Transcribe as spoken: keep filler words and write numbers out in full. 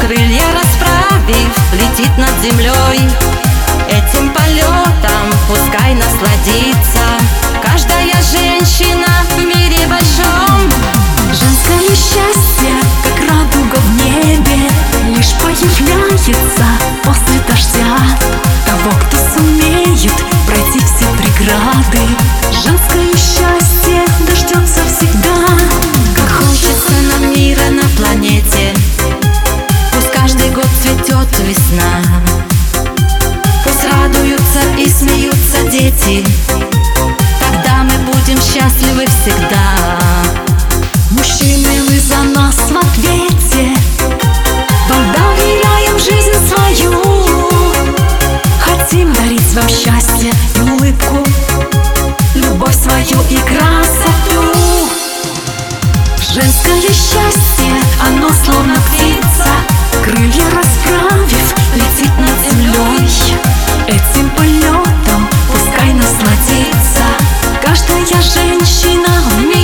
крылья расправив, летит над землей. Этим полетом пускай насладится каждая женщина в мире большом. Женское счастье, как радуга в небе, лишь появляется после дождя того, кто сумеет пройти все преграды. Женское счастье дождется всегда. Как хочется нам мира на планете, пусть каждый год цветет весна, пусть радуются и смеются дети, тогда мы будем счастливы всегда. Мужчины, мы за нас в ответе, вам доверяем жизнь свою, хотим дарить вам счастье и улыбку, любовь свою и красоту. Женское счастье, оно словно птица, крылья расправив, летит над землей. Этим полетом пускай насладится каждая женщина в мире.